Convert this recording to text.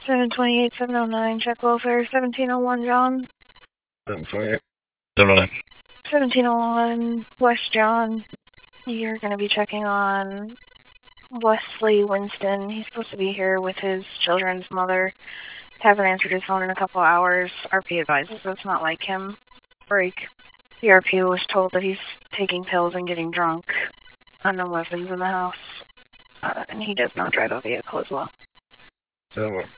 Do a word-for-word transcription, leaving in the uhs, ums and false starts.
seven twenty-eight, seven oh nine, check welfare, seventeen oh one, John. seven twenty-eight, seven oh nine. seventeen oh one, West John. You're going to be checking on Wesley Winston. He's supposed to be here with his children's mother. Hasn't answered his phone in a couple hours. R P advises it's not like him. Break. The R P was told that he's taking pills and getting drunk. Unknown weapons in the house. Uh, and he does not drive a vehicle as well. seven one.